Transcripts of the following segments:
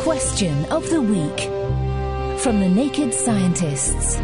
Question of the Week from the Naked Scientists.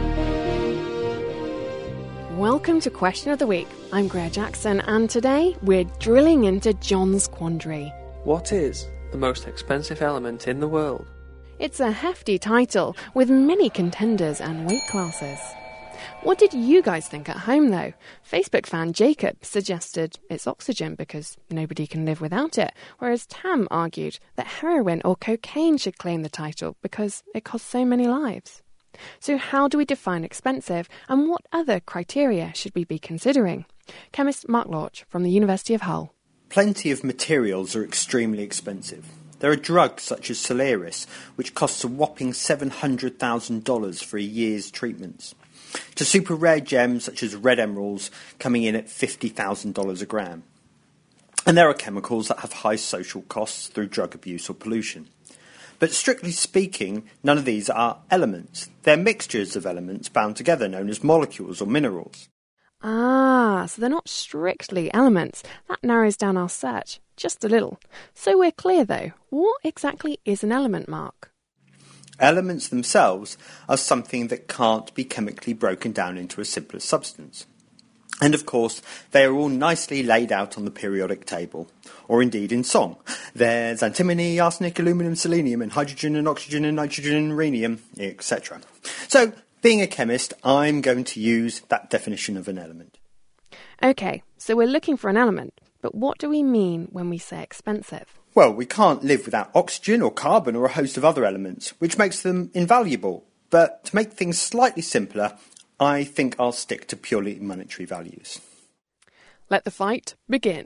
Welcome to Question of the Week. I'm Greer Jackson, and today we're drilling into John's quandary. What is the most expensive element in the world? It's a hefty title with many contenders and weight classes. What did you guys think at home, though? Facebook fan Jacob suggested it's oxygen because nobody can live without it, whereas Tam argued that heroin or cocaine should claim the title because it costs so many lives. So how do we define expensive, and what other criteria should we be considering? Chemist Mark Lorch from the University of Hull. Plenty of materials are extremely expensive. There are drugs such as Soliris, which costs a whopping $700,000 for a year's treatments, to super rare gems such as red emeralds coming in at $50,000 a gram. And there are chemicals that have high social costs through drug abuse or pollution. But strictly speaking, none of these are elements. They're mixtures of elements bound together known as molecules or minerals. So they're not strictly elements. That narrows down our search just a little. So we're clear though, what exactly is an element, Mark? Elements themselves are something that can't be chemically broken down into a simpler substance. And of course, they are all nicely laid out on the periodic table, or indeed in song. There's antimony, arsenic, aluminium, selenium, and hydrogen and oxygen and nitrogen and rhenium, etc. So, being a chemist, I'm going to use that definition of an element. Okay, so we're looking for an element, but what do we mean when we say expensive? Well, we can't live without oxygen or carbon or a host of other elements, which makes them invaluable. But to make things slightly simpler, I think I'll stick to purely monetary values. Let the fight begin.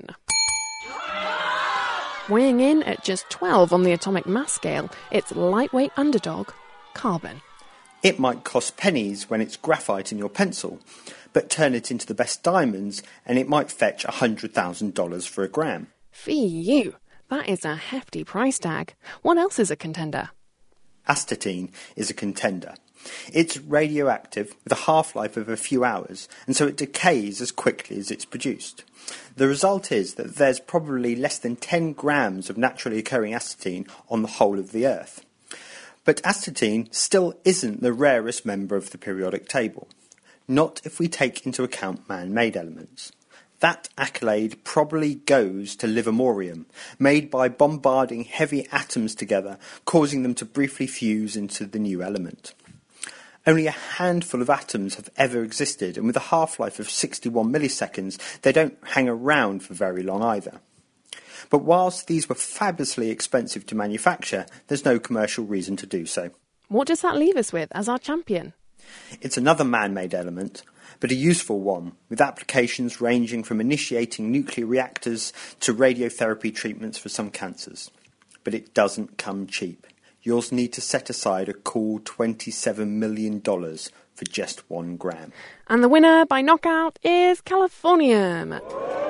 Weighing in at just 12 on the atomic mass scale, it's lightweight underdog, carbon. It might cost pennies when it's graphite in your pencil, but turn it into the best diamonds and it might fetch $100,000 for a gram. Fee you! That is a hefty price tag. What else is a contender? Astatine is a contender. It's radioactive with a half-life of a few hours, and so it decays as quickly as it's produced. The result is that there's probably less than 10 grams of naturally occurring astatine on the whole of the Earth. But astatine still isn't the rarest member of the periodic table. Not if we take into account man-made elements. That accolade probably goes to livermorium, made by bombarding heavy atoms together, causing them to briefly fuse into the new element. Only a handful of atoms have ever existed, and with a half-life of 61 milliseconds, they don't hang around for very long either. But whilst these were fabulously expensive to manufacture, there's no commercial reason to do so. What does that leave us with as our champion? It's another man-made element, but a useful one, with applications ranging from initiating nuclear reactors to radiotherapy treatments for some cancers. But it doesn't come cheap. You'll need to set aside a cool $27 million for just 1 gram. And the winner by knockout is Californium.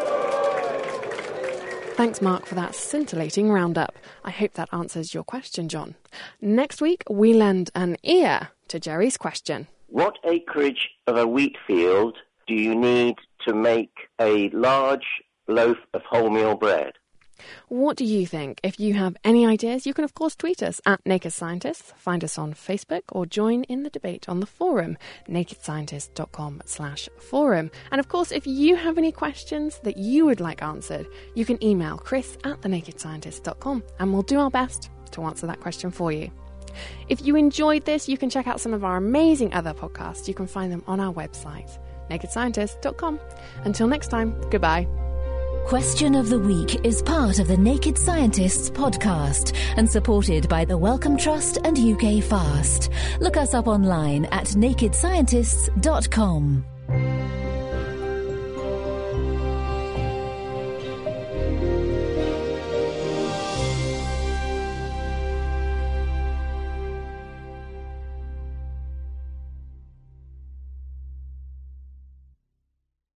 Thanks, Mark, for that scintillating roundup. I hope that answers your question, John. Next week, we lend an ear to Jerry's question. What acreage of a wheat field do you need to make a large loaf of wholemeal bread? What do you think? If you have any ideas, you can of course tweet us at Naked Scientists, find us on Facebook, or join in the debate on the forum, nakedscientist.com/forum. And of course, if you have any questions that you would like answered, you can email chris@thenakedscientist.com and we'll do our best to answer that question for you. If you enjoyed this, you can check out some of our amazing other podcasts. You can find them on our website, nakedscientist.com. Until next time, goodbye. Question of the Week is part of the Naked Scientists podcast and supported by the Wellcome Trust and UK Fast. Look us up online at nakedscientists.com.